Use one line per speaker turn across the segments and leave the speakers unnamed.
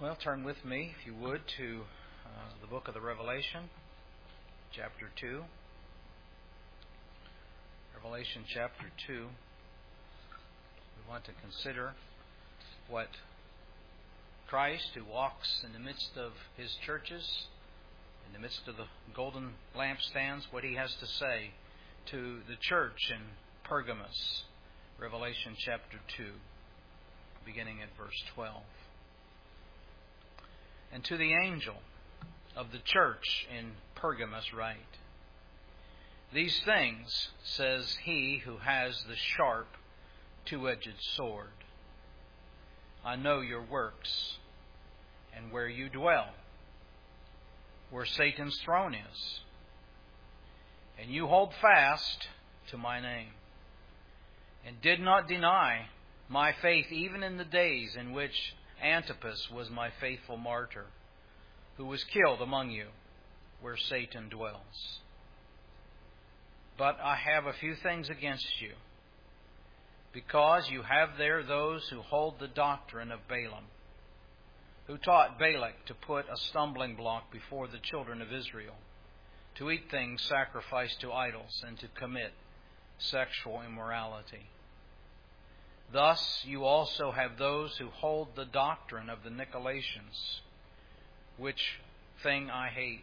Well, turn with me, if you would, to the book of the Revelation, chapter 2. Revelation chapter 2. We want to consider what Christ, who walks in the midst of His churches, in the midst of the golden lampstands, what He has to say to the church in Pergamos. Revelation chapter 2, beginning at verse 12. And to the angel of the church in Pergamos write, These things says He who has the sharp, two-edged sword. I know your works, and where you dwell, where Satan's throne is. And you hold fast to my name, and did not deny my faith even in the days in which Antipas was my faithful martyr, who was killed among you, where Satan dwells. But I have a few things against you, because you have there those who hold the doctrine of Balaam, who taught Balak to put a stumbling block before the children of Israel, to eat things sacrificed to idols, and to commit sexual immorality. Thus you also have those who hold the doctrine of the Nicolaitans, which thing I hate.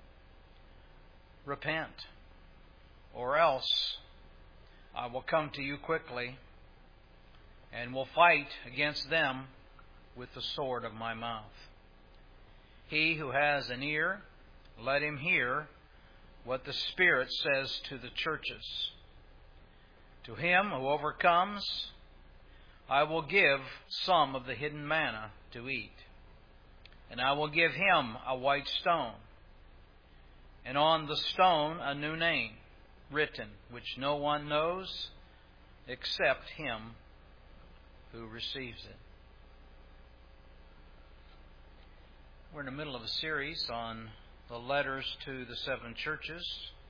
Repent, or else I will come to you quickly, and will fight against them with the sword of my mouth. He who has an ear, let him hear what the Spirit says to the churches. To him who overcomes, I will give some of the hidden manna to eat, and I will give him a white stone, and on the stone a new name written, which no one knows except him who receives it. We're in the middle of a series on the letters to the seven churches.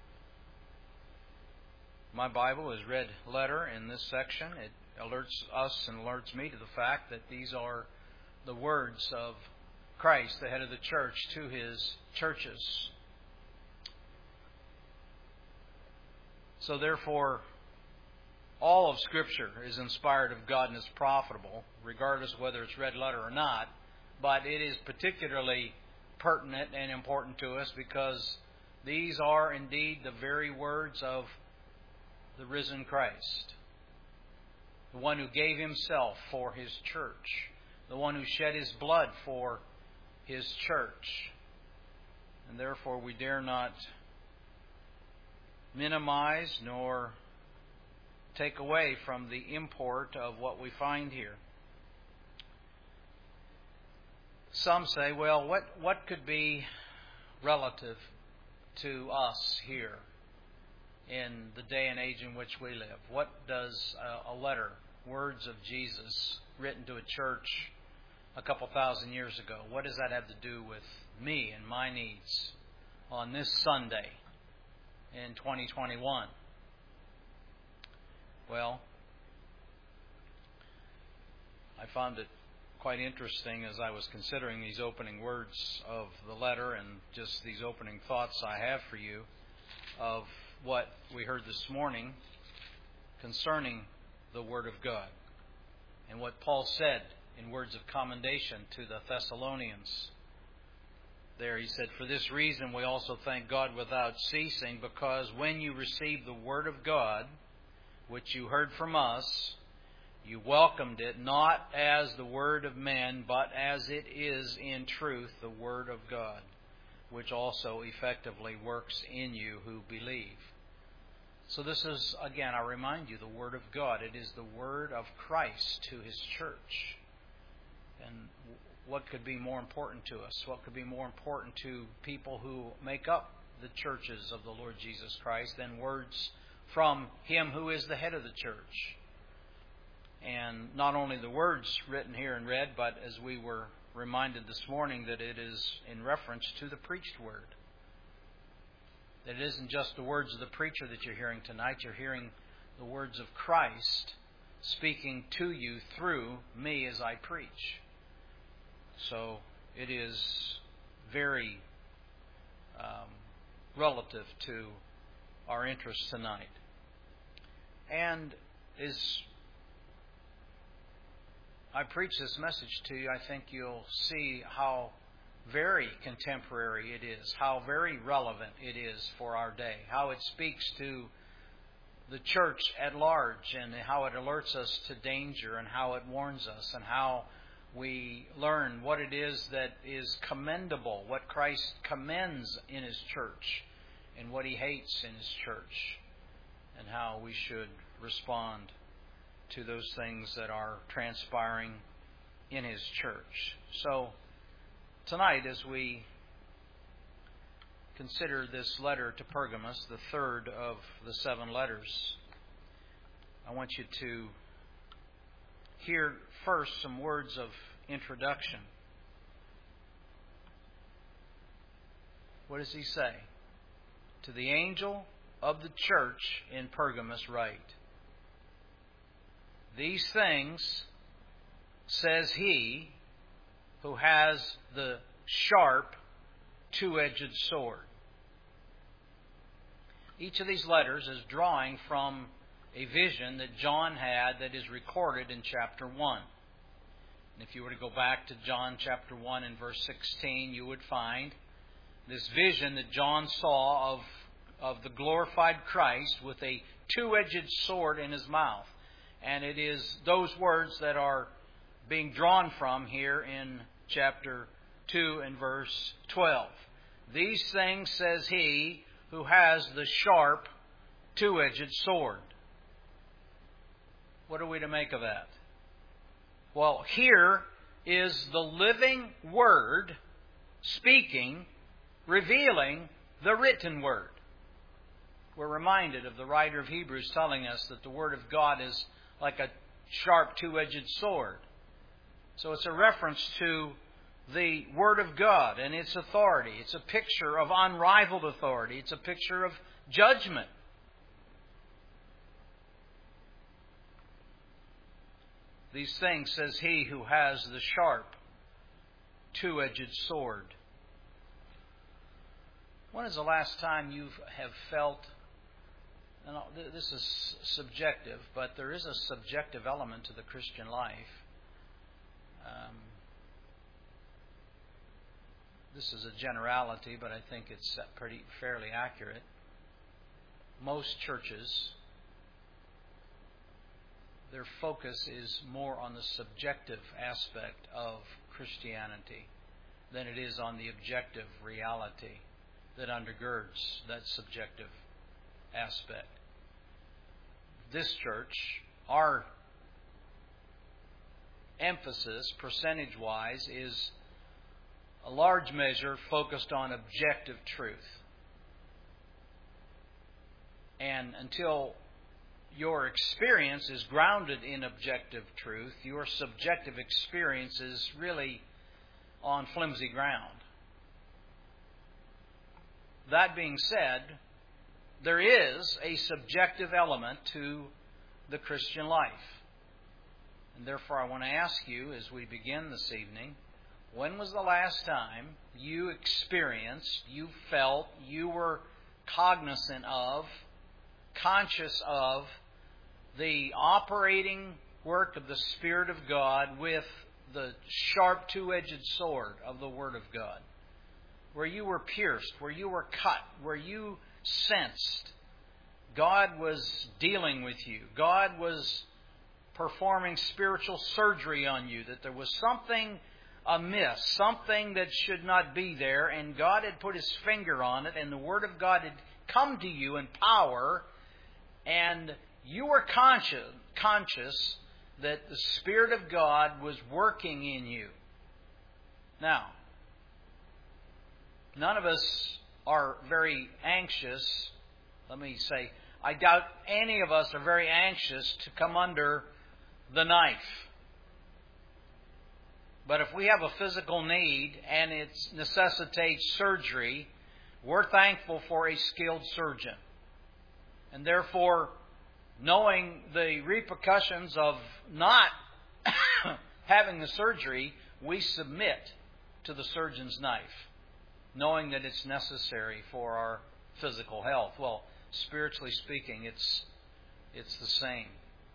My Bible is red letter in this section. It alerts us and alerts me to the fact that these are the words of Christ, the head of the church, to His churches. So therefore, all of Scripture is inspired of God and is profitable, regardless of whether it's red letter or not. But it is particularly pertinent and important to us because these are indeed the very words of the risen Christ, the one who gave Himself for His church, the one who shed His blood for His church. And therefore we dare not minimize nor take away from the import of what we find here. Some say, well, what could be relative to us here in the day and age in which we live? What does a letter, words of Jesus written to a church a couple thousand years ago, what does that have to do with me and my needs on this Sunday in 2021? Well, I found it quite interesting as I was considering these opening words of the letter and just these opening thoughts I have for you of what we heard this morning concerning the Word of God and what Paul said in words of commendation to the Thessalonians. There he said, For this reason we also thank God without ceasing, because when you received the Word of God, which you heard from us, you welcomed it not as the word of men, but as it is in truth the Word of God, which also effectively works in you who believe. So this is, again, I remind you, the Word of God. It is the Word of Christ to His church. And what could be more important to us? What could be more important to people who make up the churches of the Lord Jesus Christ than words from Him who is the head of the church? And not only the words written here and read, but as we were reminded this morning, that it is in reference to the preached word. That it isn't just the words of the preacher that you're hearing tonight. You're hearing the words of Christ speaking to you through me as I preach. So it is very relative to our interest tonight. And as I preach this message to you, I think you'll see how very contemporary it is, how very relevant it is for our day, how it speaks to the church at large, and how it alerts us to danger, and how it warns us, and how we learn what it is that is commendable, what Christ commends in His church, and what He hates in His church, and how we should respond to those things that are transpiring in His church. So, tonight, as we consider this letter to Pergamos, the third of the 7 letters, I want you to hear first some words of introduction. What does he say? To the angel of the church in Pergamos write, "These things says he who has the sharp, two-edged sword." Each of these letters is drawing from a vision that John had that is recorded in chapter 1. And if you were to go back to John chapter 1 and verse 16, you would find this vision that John saw of the glorified Christ with a two-edged sword in His mouth. And it is those words that are being drawn from here in chapter 2 and verse 12. "These things says he who has the sharp, two-edged sword." What are we to make of that? Well, here is the living Word speaking, revealing the written Word. We're reminded of the writer of Hebrews telling us that the Word of God is like a sharp, two-edged sword. So it's a reference to the Word of God and its authority. It's a picture of unrivaled authority. It's a picture of judgment. "These things says he who has the sharp, two-edged sword." When is the last time you have felt, and this is subjective, but there is a subjective element to the Christian life. This is a generality, but I think it's pretty fairly accurate. Most churches, their focus is more on the subjective aspect of Christianity than it is on the objective reality that undergirds that subjective aspect. This church, our emphasis, percentage-wise, is a large measure focused on objective truth. And until your experience is grounded in objective truth, your subjective experience is really on flimsy ground. That being said, there is a subjective element to the Christian life. And therefore I want to ask you as we begin this evening, when was the last time you experienced, you felt, you were cognizant of, conscious of the operating work of the Spirit of God with the sharp two-edged sword of the Word of God? Where you were pierced, where you were cut, where you sensed God was dealing with you. God was performing spiritual surgery on you, that there was something amiss, something that should not be there, and God had put His finger on it, and the Word of God had come to you in power, and you were conscious that the Spirit of God was working in you. Now, none of us are very anxious. Let me say, I doubt any of us are very anxious to come under the knife. But if we have a physical need and it necessitates surgery, we're thankful for a skilled surgeon. And therefore, knowing the repercussions of not having the surgery, we submit to the surgeon's knife, knowing that it's necessary for our physical health. Well, spiritually speaking, it's the same.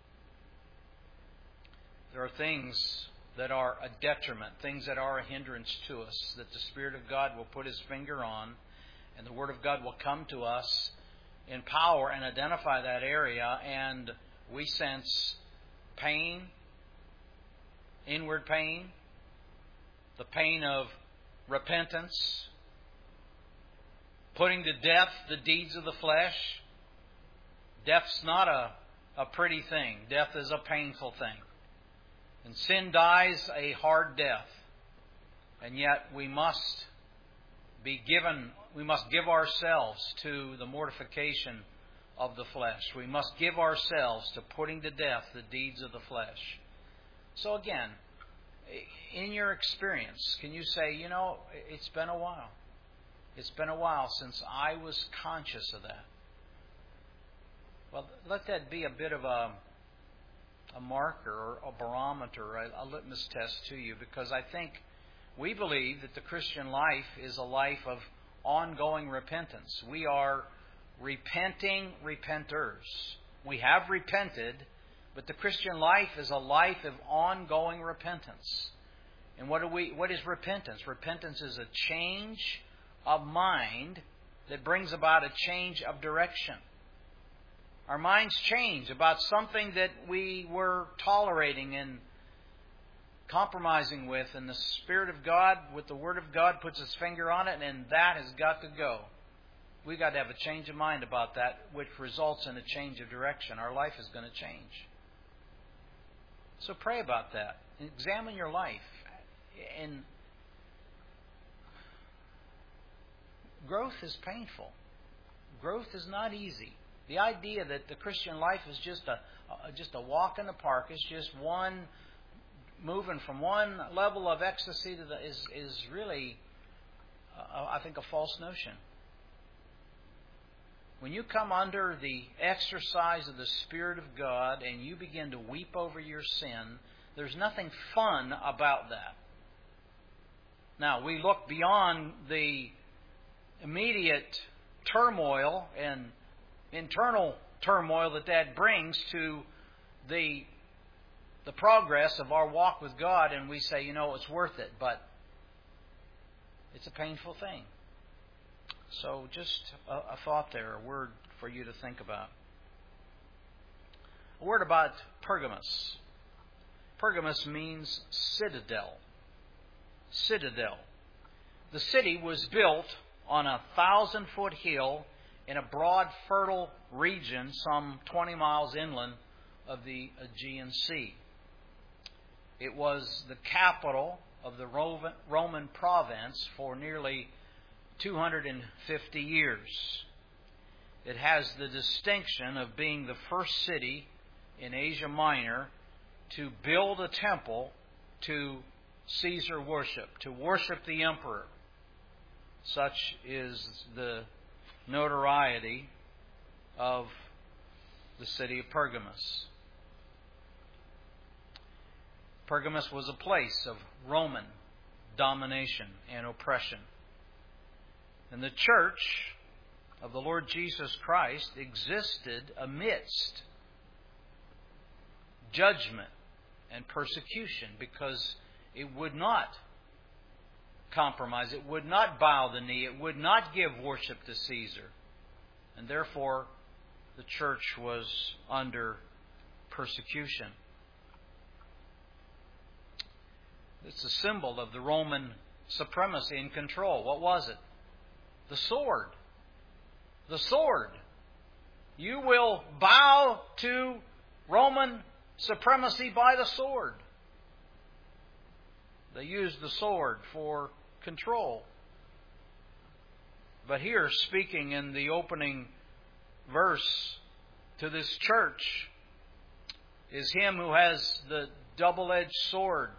There are things that are a detriment, things that are a hindrance to us, that the Spirit of God will put His finger on, and the Word of God will come to us in power and identify that area, and we sense pain, inward pain, the pain of repentance, putting to death the deeds of the flesh. Death's not a pretty thing. Death is a painful thing. And sin dies a hard death. And yet we must give ourselves to the mortification of the flesh. We must give ourselves to putting to death the deeds of the flesh. So again, in your experience, can you say, it's been a while. It's been a while since I was conscious of that. Well, let that be a bit of a marker or a barometer, a litmus test to you, because I think we believe that the Christian life is a life of ongoing repentance. We are repenting repenters. We have repented, but the Christian life is a life of ongoing repentance. And what is repentance? Repentance is a change of mind that brings about a change of direction. Our minds change about something that we were tolerating and compromising with, and the Spirit of God, with the Word of God, puts His finger on it, and that has got to go. We've got to have a change of mind about that, which results in a change of direction. Our life is going to change. So pray about that. Examine your life. And growth is painful. Growth is not easy. The idea that the Christian life is just a walk in the park, is just one moving from one level of ecstasy to is really, I think, a false notion. When you come under the exercise of the Spirit of God and you begin to weep over your sin, there's nothing fun about that. Now, we look beyond the immediate turmoil and internal turmoil that brings to the progress of our walk with God, and we say, it's worth it, but it's a painful thing. So just a thought there, a word for you to think about. A word about Pergamos. Pergamos means citadel. Citadel. The city was built on a 1,000-foot hill in a broad, fertile region some 20 miles inland of the Aegean Sea. It was the capital of the Roman province for nearly 250 years. It has the distinction of being the first city in Asia Minor to build a temple to Caesar worship, to worship the emperor. Such is the notoriety of the city of Pergamos. Pergamos was a place of Roman domination and oppression. And the church of the Lord Jesus Christ existed amidst judgment and persecution because it would not compromise, it would not bow the knee, it would not give worship to Caesar. And therefore, the church was under persecution. It's a symbol of the Roman supremacy and control. What was it? The sword. The sword. You will bow to Roman supremacy by the sword. They used the sword for control. But here, speaking in the opening verse to this church, is Him who has the double-edged sword.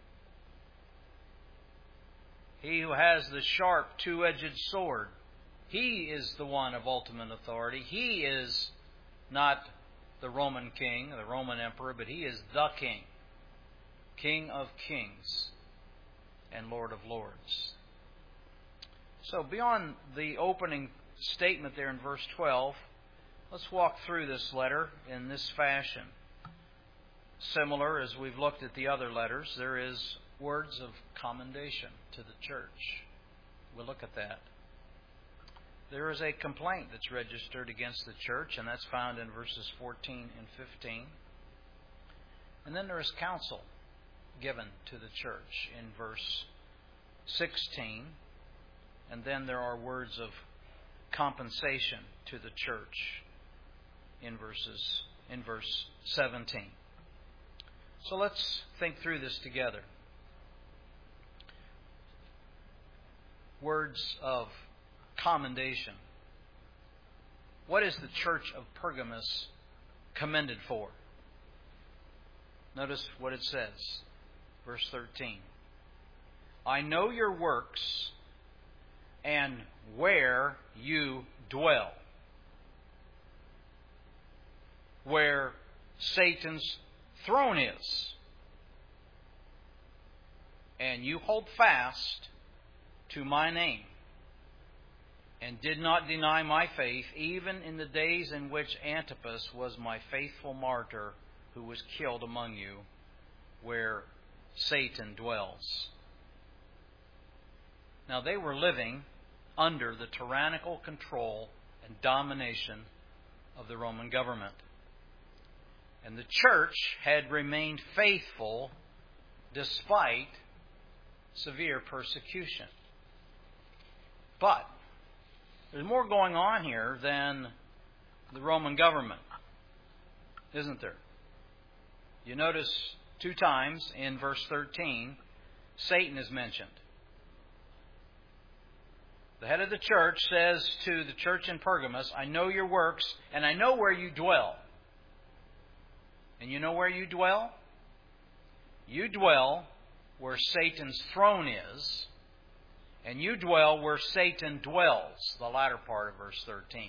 He who has the sharp, two-edged sword. He is the one of ultimate authority. He is not the Roman king, the Roman emperor, but He is the King. King of kings. and Lord of Lords. So beyond the opening statement there in verse 12, let's walk through this letter in this fashion. Similar as we've looked at the other letters, there is words of commendation to the church. We'll look at that. There is a complaint that's registered against the church, and that's found in verses 14 and 15. And then there is counsel given to the church in verse 16. And then there are words of compensation to the church in verse 17. So let's think through this together. Words of commendation. What is the church of Pergamos commended for? Notice what it says. Verse 13. I know your works and where you dwell, where Satan's throne is, and you hold fast to my name, and did not deny my faith, even in the days in which Antipas was my faithful martyr, who was killed among you, where Satan dwells. Now they were living under the tyrannical control and domination of the Roman government. And the church had remained faithful despite severe persecution. But there's more going on here than the Roman government, isn't there? You notice 2 times in verse 13, Satan is mentioned. The head of the church says to the church in Pergamos, I know your works, and I know where you dwell. And you know where you dwell? You dwell where Satan's throne is, and you dwell where Satan dwells, the latter part of verse 13.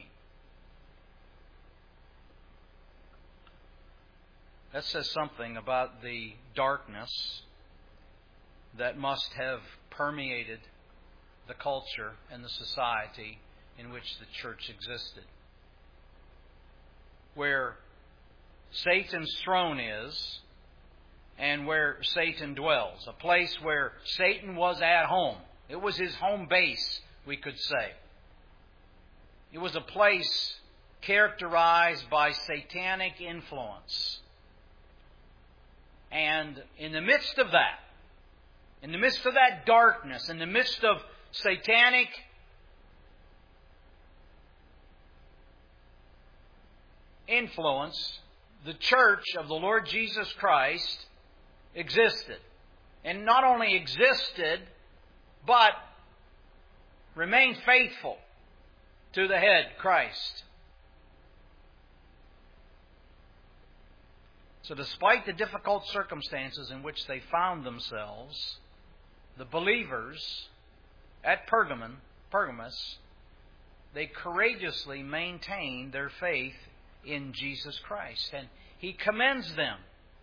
That says something about the darkness that must have permeated the culture and the society in which the church existed. Where Satan's throne is and where Satan dwells. A place where Satan was at home. It was his home base, we could say. It was a place characterized by satanic influence. And in the midst of that darkness, in the midst of satanic influence, the church of the Lord Jesus Christ existed. And not only existed, but remained faithful to the head, Christ. So despite the difficult circumstances in which they found themselves, the believers at Pergamos, they courageously maintained their faith in Jesus Christ. And He commends them.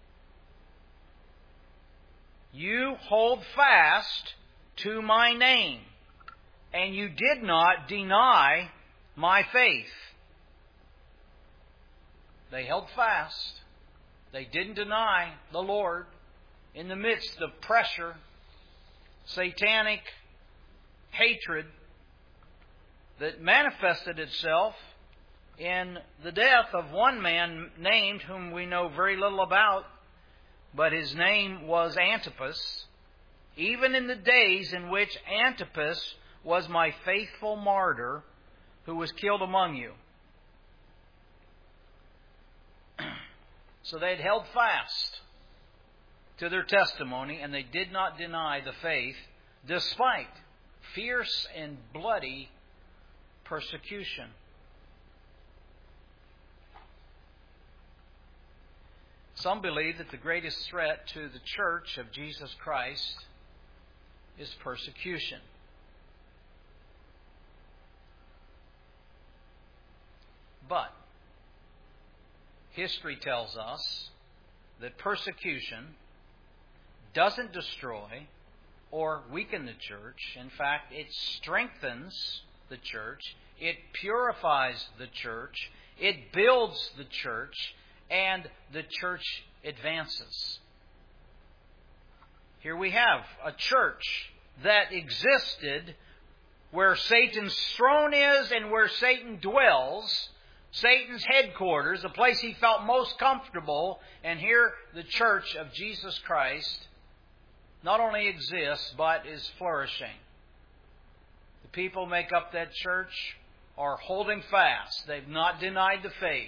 You hold fast to my name, and you did not deny my faith. They held fast. They didn't deny the Lord in the midst of pressure, satanic hatred that manifested itself in the death of one man named, whom we know very little about, but his name was Antipas, even in the days in which Antipas was my faithful martyr who was killed among you. So they'd held fast to their testimony, and they did not deny the faith despite fierce and bloody persecution. Some believe that the greatest threat to the church of Jesus Christ is persecution. But history tells us that persecution doesn't destroy or weaken the church. In fact, it strengthens the church. It purifies the church. It builds the church. And the church advances. Here we have a church that existed where Satan's throne is and where Satan dwells, Satan's headquarters, the place he felt most comfortable. And here the church of Jesus Christ not only exists, but is flourishing. The people who make up that church are holding fast. They've not denied the faith.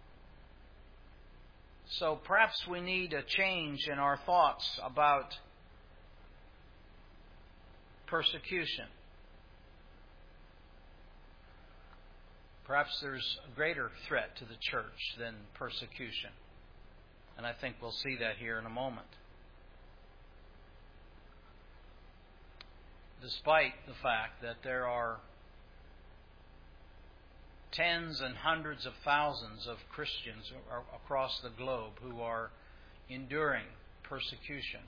So perhaps we need a change in our thoughts about persecution. Perhaps there's a greater threat to the church than persecution. And I think we'll see that here in a moment. Despite the fact that there are tens and hundreds of thousands of Christians across the globe who are enduring persecution,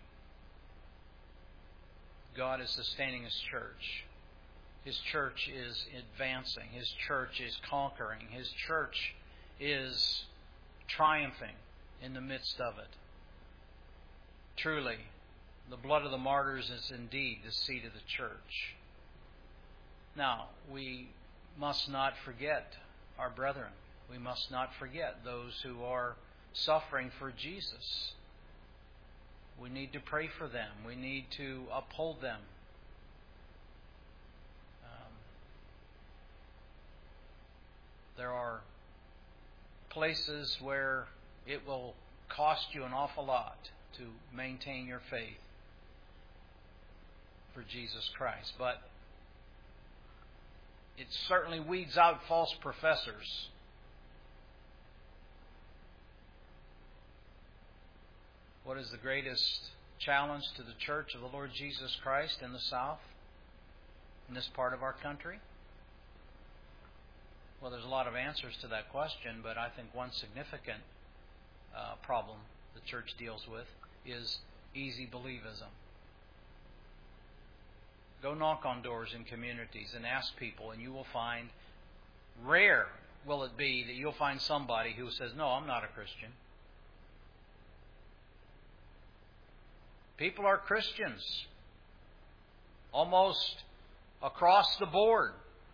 God is sustaining His church. His church is advancing. His church is conquering. His church is triumphing in the midst of it. Truly, the blood of the martyrs is indeed the seed of the church. Now, we must not forget our brethren. We must not forget those who are suffering for Jesus. We need to pray for them. We need to uphold them. There are places where it will cost you an awful lot to maintain your faith for Jesus Christ. But it certainly weeds out false professors. What is the greatest challenge to the church of the Lord Jesus Christ in the South, in this part of our country? Well, there's a lot of answers to that question, but I think one significant problem the church deals with is easy believism. Go knock on doors in communities and ask people, and you will find, rare will it be that you'll find somebody who says, "No, I'm not a Christian." People are Christians almost across the board.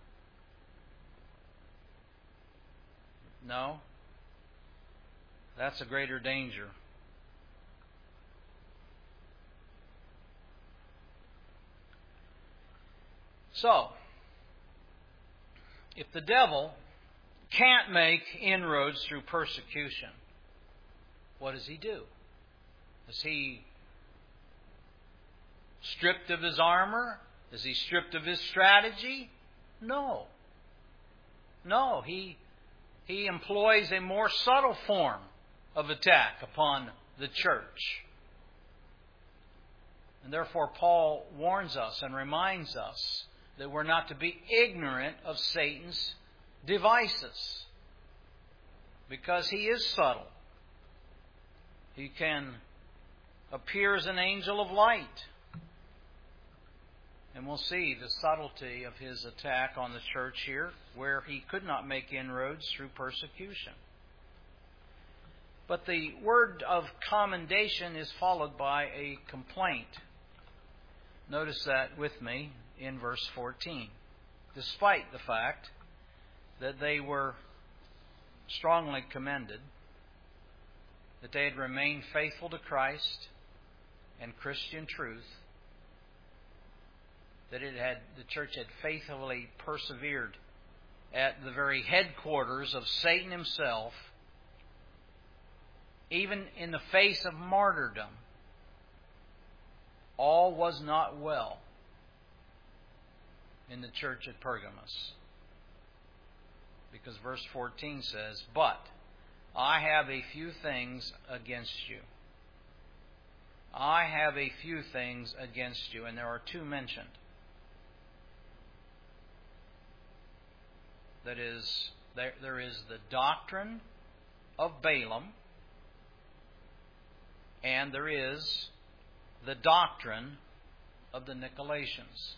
No, that's a greater danger. So, if the devil can't make inroads through persecution, what does he do? Is he stripped of his armor? Is he stripped of his strategy? No. No, he employs a more subtle form of attack upon the church. And therefore Paul warns us and reminds us that we're not to be ignorant of Satan's devices, because he is subtle. He can appear as an angel of light. And we'll see the subtlety of his attack on the church here, where he could not make inroads through persecution. But the word of commendation is followed by a complaint. Notice that with me in verse 14. Despite the fact that they were strongly commended, that they had remained faithful to Christ and Christian truth, that the church had faithfully persevered at the very headquarters of Satan himself, even in the face of martyrdom, all was not well in the church at Pergamos. Because verse 14 says, "But I have a few things against you." I have a few things against you. And there are two mentioned. That is, there is the doctrine of Balaam, and there is the doctrine of the Nicolaitans.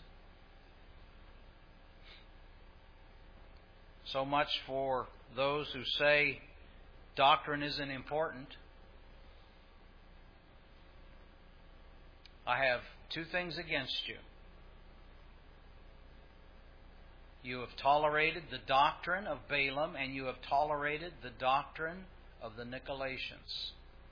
So much for those who say doctrine isn't important. I have two things against you. You have tolerated the doctrine of Balaam, and you have tolerated the doctrine of the Nicolaitans.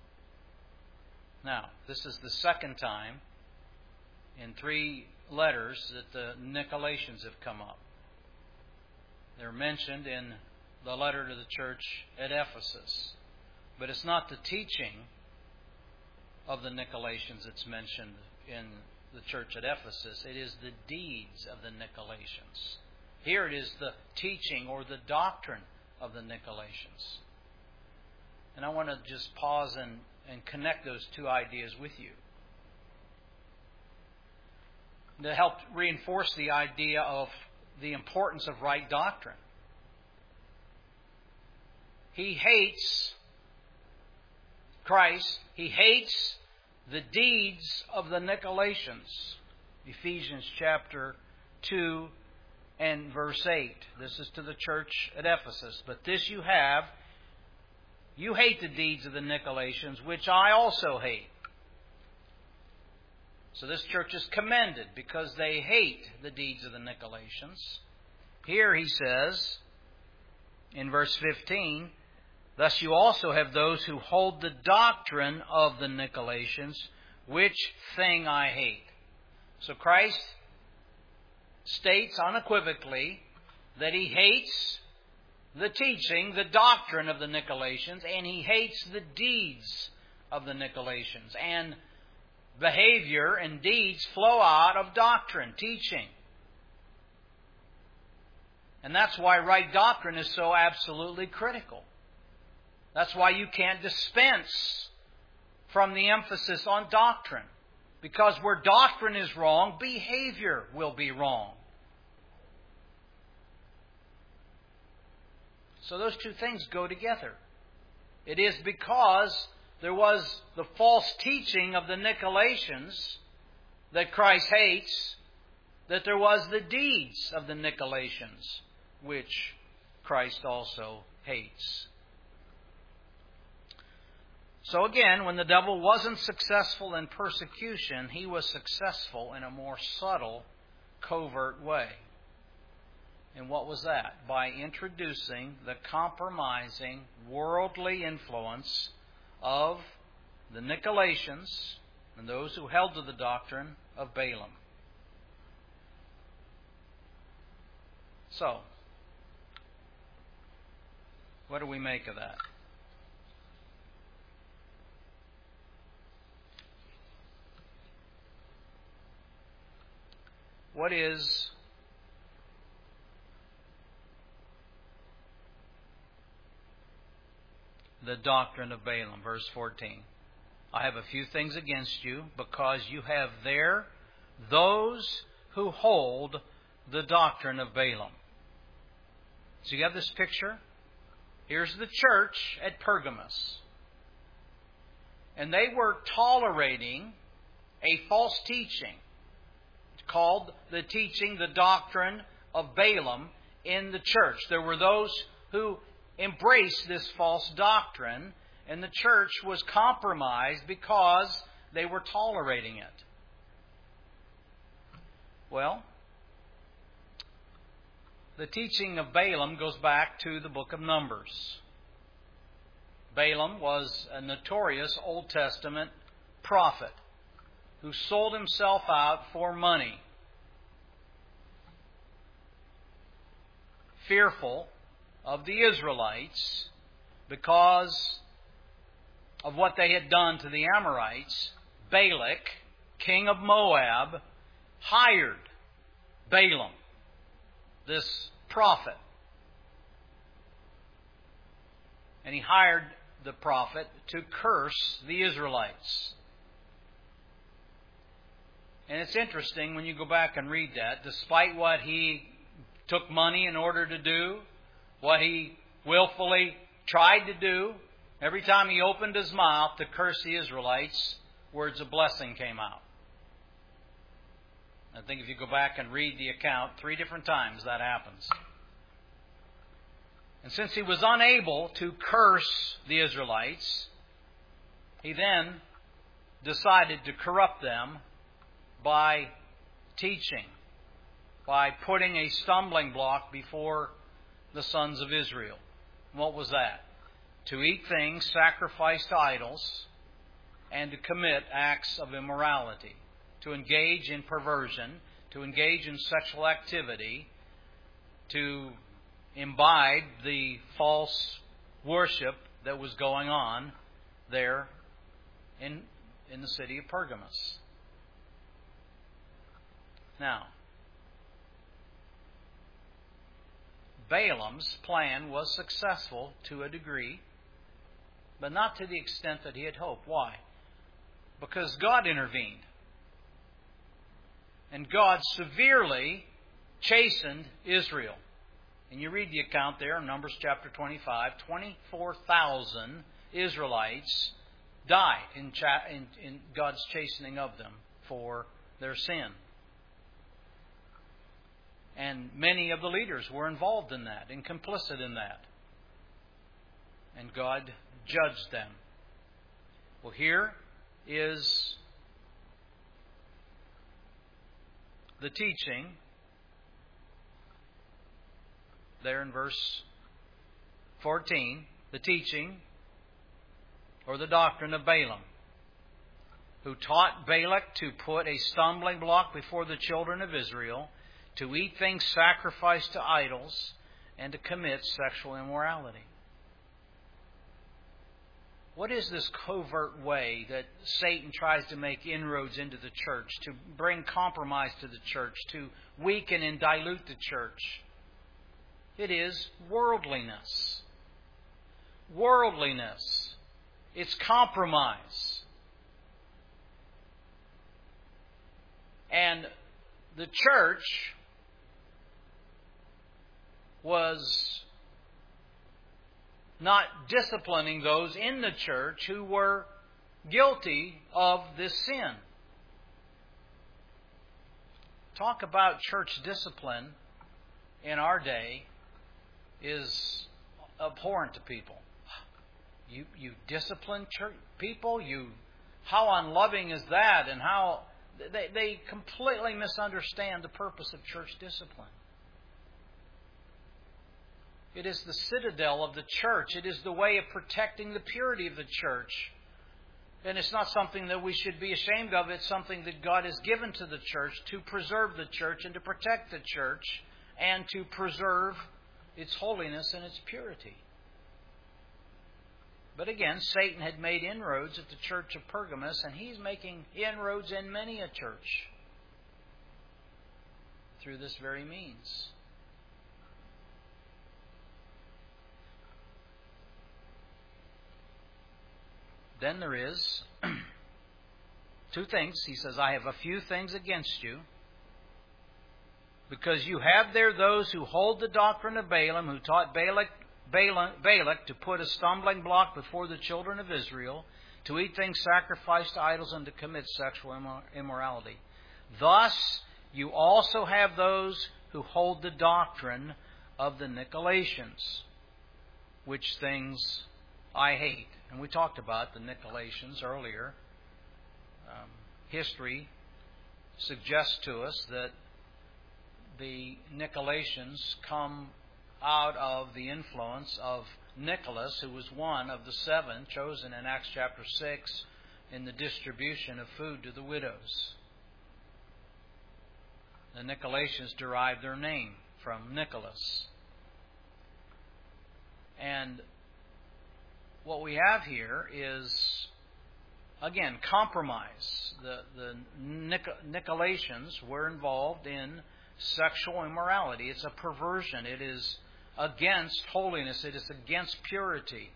Now, this is the second time in 3 letters that the Nicolaitans have come up. They're mentioned in the letter to the church at Ephesus. But it's not the teaching of the Nicolaitans that's mentioned in the church at Ephesus. It is the deeds of the Nicolaitans. Here it is the teaching or the doctrine of the Nicolaitans. And I want to just pause and connect those two ideas with you, to help reinforce the idea of the importance of right doctrine. He hates Christ. He hates the deeds of the Nicolaitans. Ephesians chapter 2 and verse 8. This is to the church at Ephesus. But this you have, you hate the deeds of the Nicolaitans, which I also hate. So this church is commended because they hate the deeds of the Nicolaitans. Here he says, in verse 15, thus you also have those who hold the doctrine of the Nicolaitans, which thing I hate. So Christ states unequivocally that He hates the teaching, the doctrine of the Nicolaitans, and He hates the deeds of the Nicolaitans. And behavior and deeds flow out of doctrine, teaching. And that's why right doctrine is so absolutely critical. That's why you can't dispense from the emphasis on doctrine. Because where doctrine is wrong, behavior will be wrong. So those two things go together. It is because there was the false teaching of the Nicolaitans that Christ hates, that there was the deeds of the Nicolaitans, which Christ also hates. So again, when the devil wasn't successful in persecution, he was successful in a more subtle, covert way. And what was that? By introducing the compromising, worldly influence of the Nicolaitans and those who held to the doctrine of Balaam. So, what do we make of that? What is the doctrine of Balaam? Verse 14. I have a few things against you, because you have there those who hold the doctrine of Balaam. So you have this picture. Here's the church at Pergamos. And they were tolerating a false teaching called the teaching, the doctrine of Balaam in the church. There were those who embraced this false doctrine, and the church was compromised because they were tolerating it. Well, the teaching of Balaam goes back to the book of Numbers. Balaam was a notorious Old Testament prophet who sold himself out for money, fearful of the Israelites because of what they had done to the Amorites. Balak, king of Moab, hired Balaam, this prophet. And he hired the prophet to curse the Israelites. And it's interesting when you go back and read that, despite what he took money in order to do, what he willfully tried to do, every time he opened his mouth to curse the Israelites, words of blessing came out. I think if you go back and read the account, 3 different times that happens. And since he was unable to curse the Israelites, he then decided to corrupt them by teaching, by putting a stumbling block before the sons of Israel. What was that? To eat things sacrificed to idols and to commit acts of immorality, to engage in perversion, to engage in sexual activity, to imbibe the false worship that was going on there in the city of Pergamos. Now, Balaam's plan was successful to a degree, but not to the extent that he had hoped. Why? Because God intervened. And God severely chastened Israel. And you read the account there in Numbers chapter 25, 24,000 Israelites died in God's chastening of them for their sin. And many of the leaders were involved in that and complicit in that. And God judged them. Well, here is the teaching there in verse 14, the teaching or the doctrine of Balaam, who taught Balak to put a stumbling block before the children of Israel, to eat things sacrificed to idols, and to commit sexual immorality. What is this covert way that Satan tries to make inroads into the church, to bring compromise to the church, to weaken and dilute the church? It is worldliness. Worldliness. It's compromise. And the church was not disciplining those in the church who were guilty of this sin. Talk about church discipline in our day is abhorrent to people. You discipline church people? How unloving is that? And how they completely misunderstand the purpose of church discipline. It is the citadel of the church. It is the way of protecting the purity of the church. And it's not something that we should be ashamed of. It's something that God has given to the church to preserve the church and to protect the church and to preserve its holiness and its purity. But again, Satan had made inroads at the church of Pergamos, and he's making inroads in many a church through this very means. Then there is 2 things. He says, I have a few things against you, because you have there those who hold the doctrine of Balaam, who taught Balak to put a stumbling block before the children of Israel, to eat things sacrificed to idols, and to commit sexual immorality. Thus, you also have those who hold the doctrine of the Nicolaitans, which things I hate. And we talked about the Nicolaitans earlier. History suggests to us that the Nicolaitans come out of the influence of Nicholas, who was one of the 7 chosen in Acts chapter 6 in the distribution of food to the widows. The Nicolaitans derived their name from Nicholas. And what we have here is, again, compromise. The Nicolaitans were involved in sexual immorality. It's a perversion. It is against holiness. It is against purity.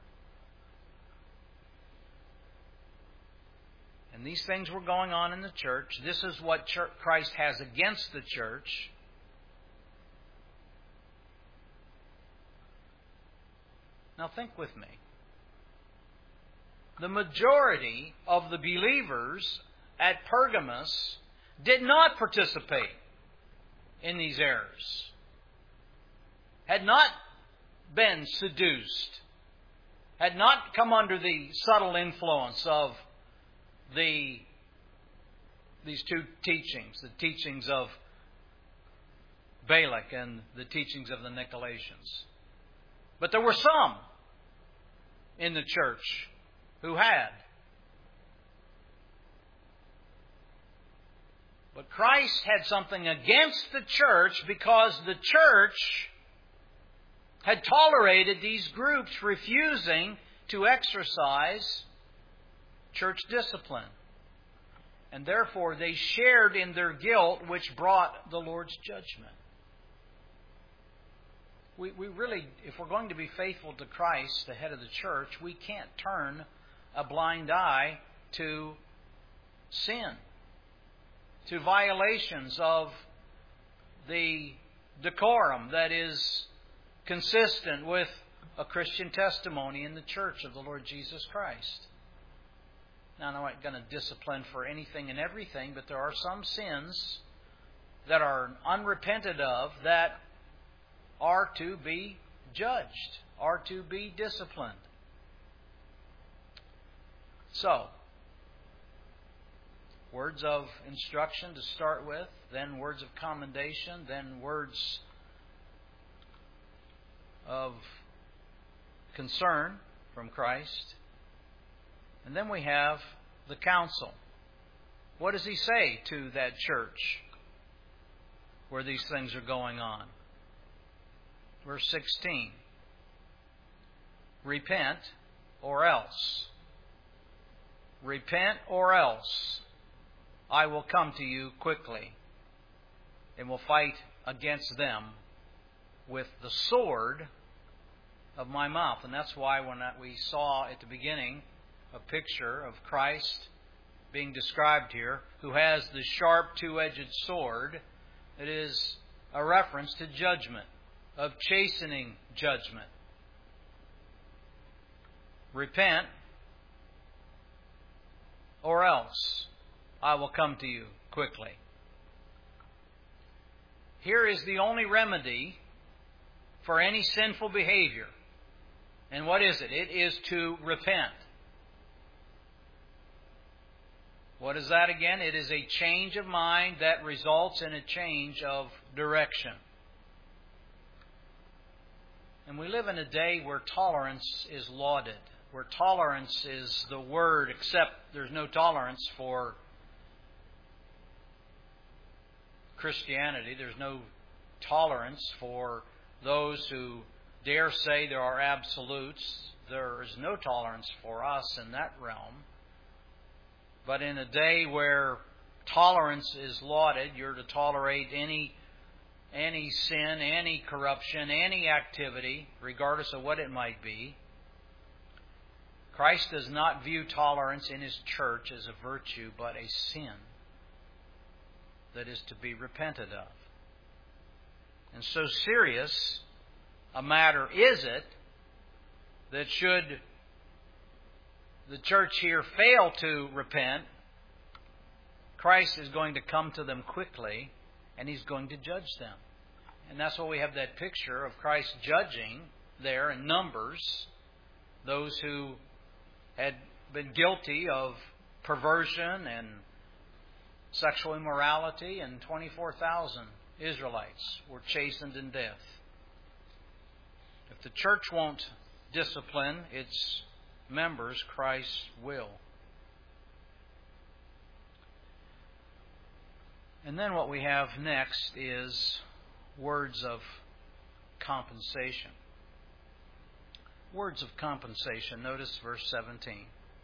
And these things were going on in the church. This is what Christ has against the church. Now think with me. The majority of the believers at Pergamos did not participate in these errors, had not been seduced, had not come under the subtle influence of these two teachings, the teachings of Balak and the teachings of the Nicolaitans. But there were some in the church who had. But Christ had something against the church because the church had tolerated these groups refusing to exercise church discipline. And therefore they shared in their guilt, which brought the Lord's judgment. We really, if we're going to be faithful to Christ, the head of the church, we can't turn a blind eye to sin, to violations of the decorum that is consistent with a Christian testimony in the church of the Lord Jesus Christ. Now, I'm not going to discipline for anything and everything, but there are some sins that are unrepented of that are to be judged, are to be disciplined. So, words of instruction to start with, then words of commendation, then words of concern from Christ. And then we have the counsel. What does He say to that church where these things are going on? Verse 16. Repent or else. Repent or else I will come to you quickly and will fight against them with the sword of my mouth. And that's why when we saw at the beginning a picture of Christ being described here, who has the sharp two-edged sword, it is a reference to judgment, of chastening judgment. Repent, or else I will come to you quickly. Here is the only remedy for any sinful behavior. And what is it? It is to repent. What is that again? It is a change of mind that results in a change of direction. And we live in a day where tolerance is lauded, where tolerance is the word, except there's no tolerance for Christianity. There's no tolerance for those who dare say there are absolutes. There is no tolerance for us in that realm. But in a day where tolerance is lauded, you're to tolerate any sin, any corruption, any activity, regardless of what it might be. Christ does not view tolerance in His church as a virtue, but a sin that is to be repented of. And so serious a matter is it that should the church here fail to repent, Christ is going to come to them quickly and He's going to judge them. And that's why we have that picture of Christ judging there in Numbers those who had been guilty of perversion and sexual immorality, and 24,000 Israelites were chastened in death. If the church won't discipline its members, Christ will. And then what we have next is words of compensation. Words of compensation. Notice verse 17.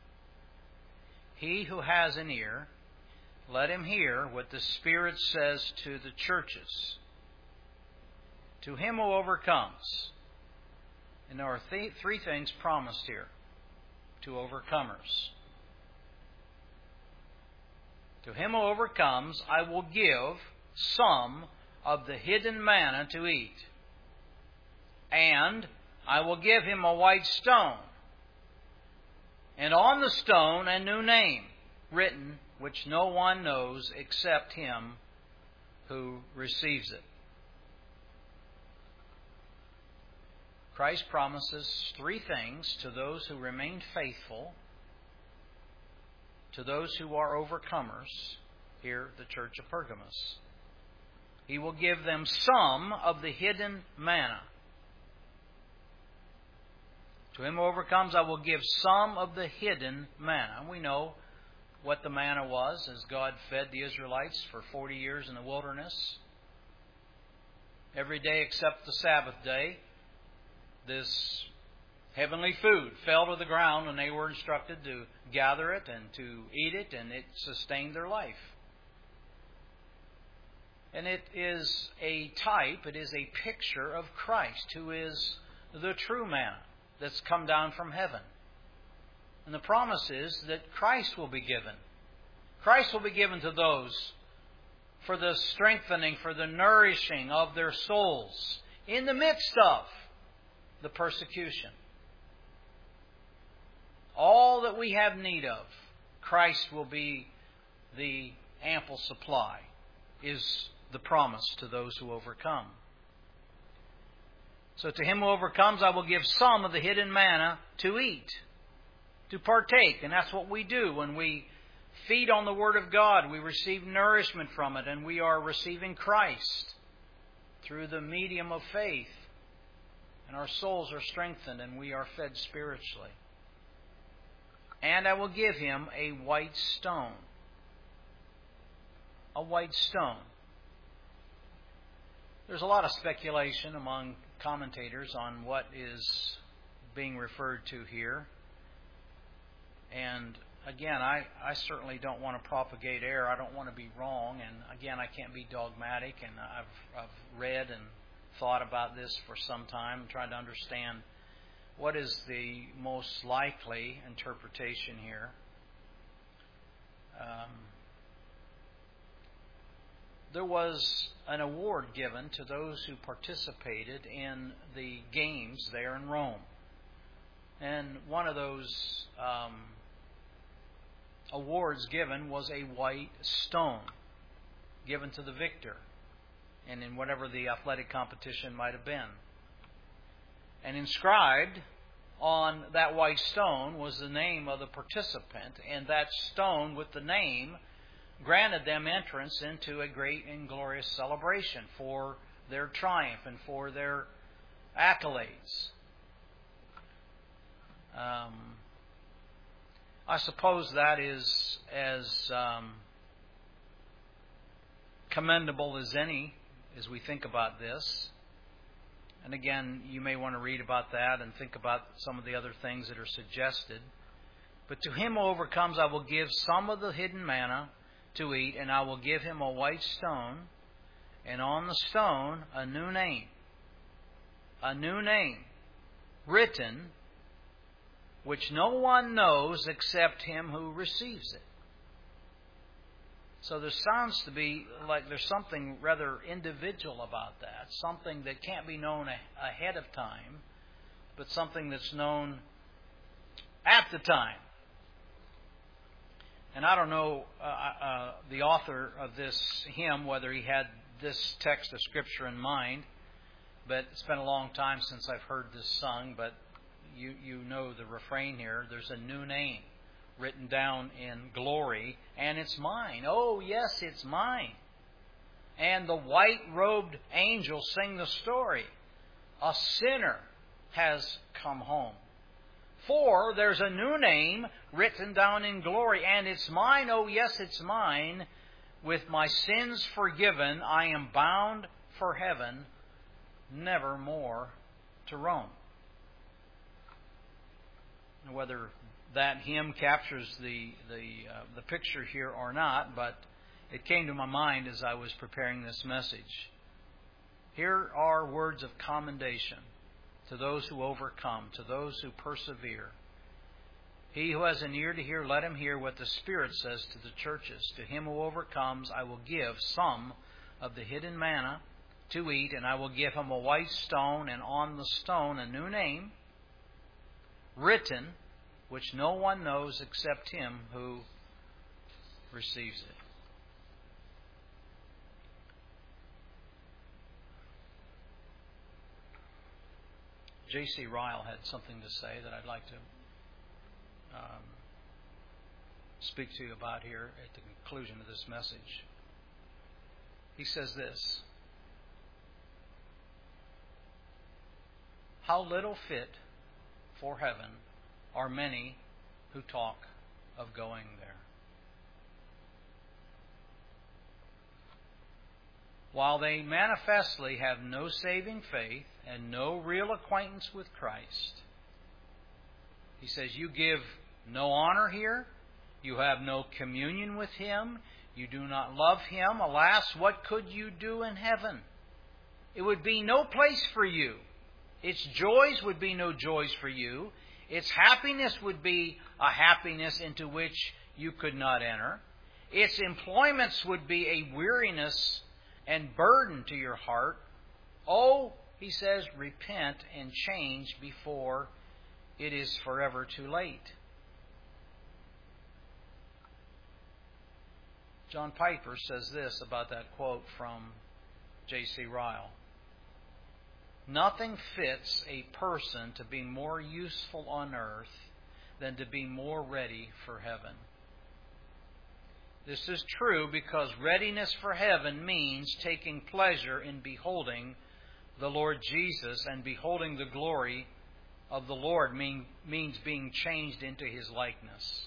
He who has an ear, let him hear what the Spirit says to the churches. To him who overcomes. And there are three things promised here to overcomers. To him who overcomes, I will give some of the hidden manna to eat. And I will give him a white stone, and on the stone a new name written which no one knows except him who receives it. Christ promises three things to those who remain faithful, to those who are overcomers, here at the church of Pergamos. He will give them some of the hidden manna. To him who overcomes, I will give some of the hidden manna. And we know what the manna was as God fed the Israelites for 40 years in the wilderness. Every day except the Sabbath day, this heavenly food fell to the ground and they were instructed to gather it and to eat it, and it sustained their life. And it is a type, it is a picture of Christ, who is the true manna that's come down from heaven. And the promise is that Christ will be given. Christ will be given to those for the strengthening, for the nourishing of their souls in the midst of the persecution. All that we have need of, Christ will be the ample supply, is the promise to those who overcome. So to him who overcomes, I will give some of the hidden manna to eat, to partake. And that's what we do when we feed on the Word of God. We receive nourishment from it, and we are receiving Christ through the medium of faith. And our souls are strengthened, and we are fed spiritually. And I will give him a white stone. A white stone. There's a lot of speculation among commentators on what is being referred to here. And again, I certainly don't want to propagate error. I don't want to be wrong. And again, I can't be dogmatic. And I've read and thought about this for some time, trying to understand what is the most likely interpretation here. There was an award given to those who participated in the games there in Rome. And one of those awards given was a white stone given to the victor, and in whatever the athletic competition might have been. And inscribed on that white stone was the name of the participant, and that stone with the name granted them entrance into a great and glorious celebration for their triumph and for their accolades. I suppose that is as commendable as any as we think about this. And again, you may want to read about that and think about some of the other things that are suggested. But to him who overcomes, I will give some of the hidden manna to eat, and I will give him a white stone, and on the stone a new name written, which no one knows except him who receives it. So there sounds to be like there's something rather individual about that, something that can't be known ahead of time, but something that's known at the time. And I don't know the author of this hymn, whether he had this text of Scripture in mind, but it's been a long time since I've heard this sung, but you know the refrain here. There's a new name written down in glory, and it's mine. Oh, yes, it's mine. And the white-robed angels sing the story. A sinner has come home. For there's a new name written down in glory, and it's mine, oh yes, it's mine. With my sins forgiven, I am bound for heaven, never more to roam. Whether that hymn captures the picture here or not, but it came to my mind as I was preparing this message. Here are words of commendation to those who overcome, to those who persevere. He who has an ear to hear, let him hear what the Spirit says to the churches. To him who overcomes, I will give some of the hidden manna to eat, and I will give him a white stone, and on the stone a new name written, which no one knows except him who receives it. J.C. Ryle had something to say that I'd like to speak to you about here at the conclusion of this message. He says this: "How little fit for heaven are many who talk of going there." While they manifestly have no saving faith and no real acquaintance with Christ, he says, you give no honor here, you have no communion with Him, you do not love Him. Alas, what could you do in heaven? It would be no place for you. Its joys would be no joys for you. Its happiness would be a happiness into which you could not enter. Its employments would be a weariness and burden to your heart. Oh, he says, repent and change before it is forever too late. John Piper says this about that quote from J.C. Ryle: "Nothing fits a person to be more useful on earth than to be more ready for heaven." This is true because readiness for heaven means taking pleasure in beholding the Lord Jesus, and beholding the glory of the Lord means being changed into His likeness.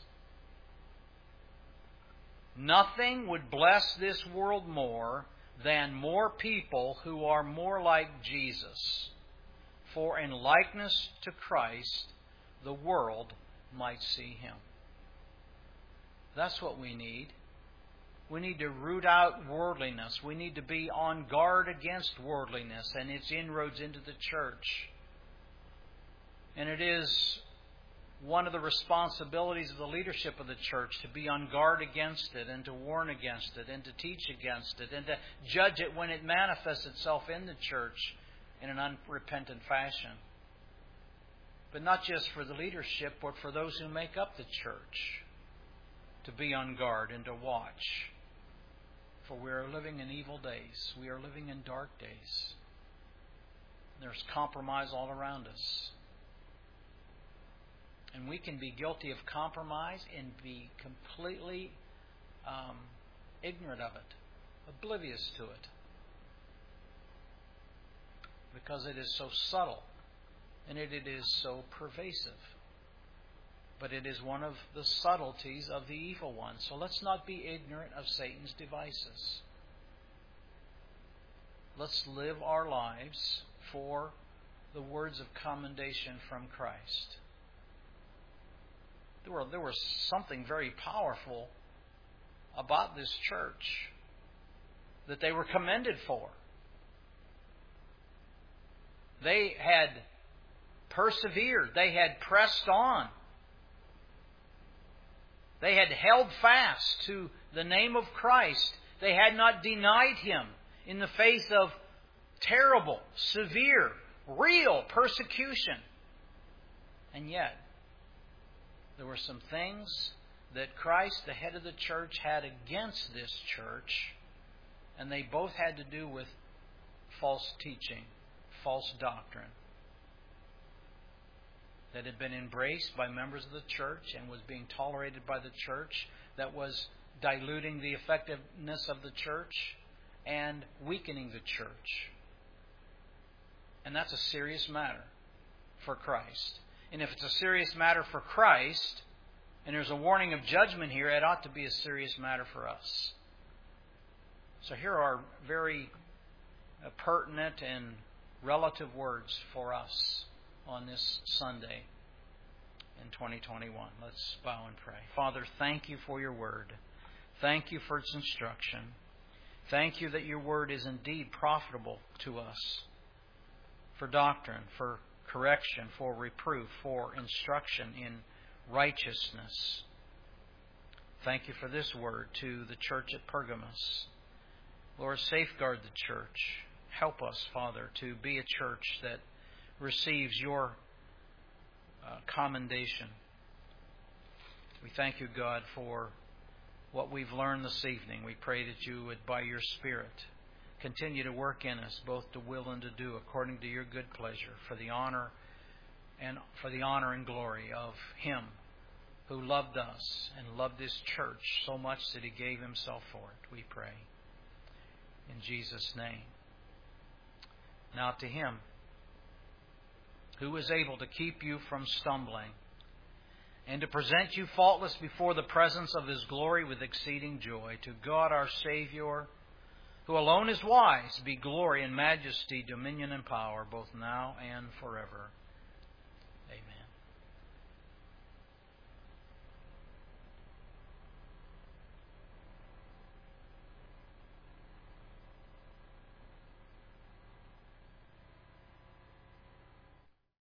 Nothing would bless this world more than more people who are more like Jesus. For in likeness to Christ, the world might see Him. That's what we need. We need to root out worldliness. We need to be on guard against worldliness and its inroads into the church. And it is one of the responsibilities of the leadership of the church to be on guard against it, and to warn against it, and to teach against it, and to judge it when it manifests itself in the church in an unrepentant fashion. But not just for the leadership, but for those who make up the church, to be on guard and to watch. For we are living in evil days. We are living in dark days. There's compromise all around us. And we can be guilty of compromise and be completely ignorant of it, oblivious to it, because it is so subtle and it is so pervasive. But it is one of the subtleties of the evil one. So let's not be ignorant of Satan's devices. Let's live our lives for the words of commendation from Christ. There was something very powerful about this church that they were commended for. They had persevered. They had pressed on. They had held fast to the name of Christ. They had not denied Him in the face of terrible, severe, real persecution. And yet, there were some things that Christ, the head of the church, had against this church, and they both had to do with false teaching, false doctrine, that had been embraced by members of the church and was being tolerated by the church, that was diluting the effectiveness of the church and weakening the church. And that's a serious matter for Christ. And if it's a serious matter for Christ, and there's a warning of judgment here, it ought to be a serious matter for us. So here are very pertinent and relative words for us on this Sunday in 2021. Let's bow and pray. Father, thank You for Your word. Thank You for its instruction. Thank You that Your word is indeed profitable to us for doctrine, for correction, for reproof, for instruction in righteousness. Thank You for this word to the church at Pergamos. Lord, safeguard the church. Help us, Father, to be a church that receives Your commendation. We thank You, God, for what we've learned this evening. We pray that you would, by your Spirit, continue to work in us, both to will and to do, according to your good pleasure, for the honor and glory of Him who loved us and loved His church so much that He gave Himself for it. We pray in Jesus' name. Now to Him who is able to keep you from stumbling and to present you faultless before the presence of His glory with exceeding joy, to God our Savior, who alone is wise, be glory and majesty, dominion and power, both now and forever.